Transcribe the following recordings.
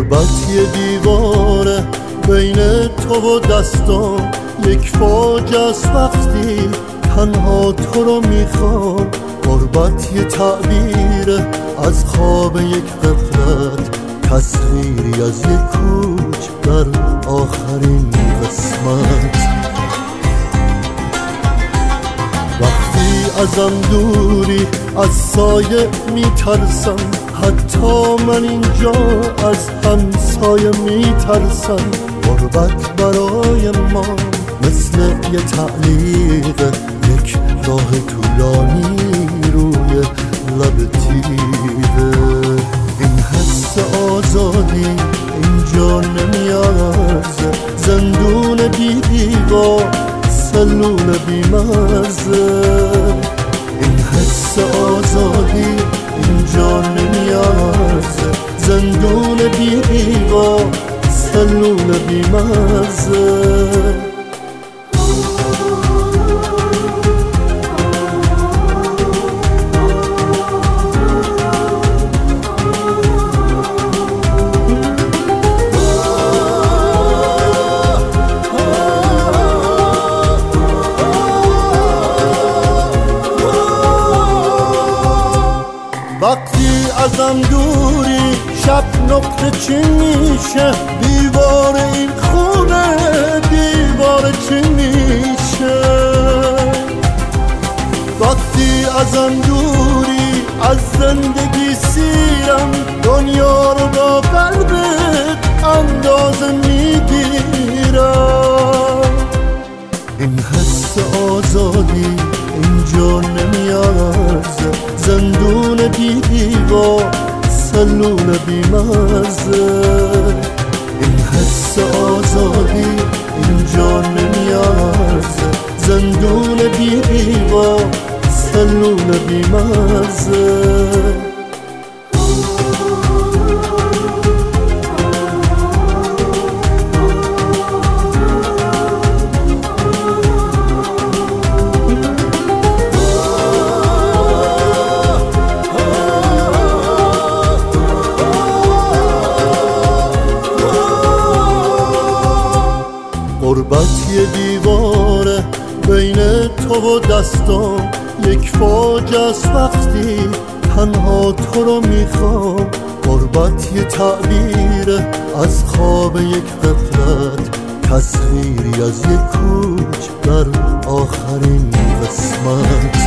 غربت یه دیواره بین تو و دستام، یک فاجعه است وقتی تنها تو رو میخوام. غربت یه تعبیره از خواب یک غفلت، تصویری از یک کوچ در آخرین قسمت. وقتی ازم دوری از سایه میترسم، حتی من اینجا از همسایه میترسم. غربت برای ما مثل یه تعلیق، یک راه طولانی روی لب تیره. این حس آزادی اینجا نمیارزه، زندون بی دیوار، سلول بی مرزه. این حس آزادی اینجا نمیارزه، زندون بی دیوار، سلول بی مرزه. وقتی ازم دوری شب نقطه چین میشه، دیوار این خونه دیوار چین میشه. وقتی ازم دوری از زندگی سیرم، دنیا رو با قلبت اندازه میگیرم. این حس آزادی اینجا نمیارزه، زندون بی دیوار، سلول بی مرزه. این حس آزادی اینجا نمیارزه، زندون بی دیوار، سلول بی مرزه. غربت یه دیواره بین تو و دستام، یک فاجعه است وقتی تنها تو رو میخوام. غربت یه تعبیره از خواب یک غفلت، تصویری از یک کوچ در آخرین قسمت.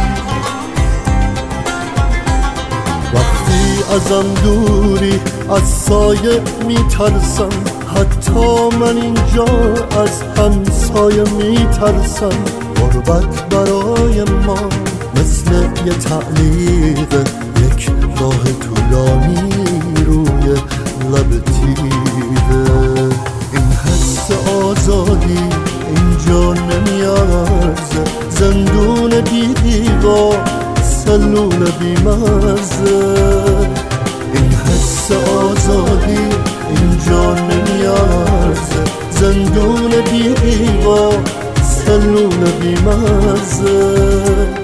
وقتی ازم دوری از سایه میترسم، حتی من اینجا از همسایه میترسم. غربت برای ما مثل یه تعلیق، یک راه طولانی روی لب تیره. این حس آزادی اینجا نمیارزه، زندون بی دیوار، سلول بی مرزه. این حس آزادی اینجا نمیارزه، زندون بی دیوار، سلول بی مرزه.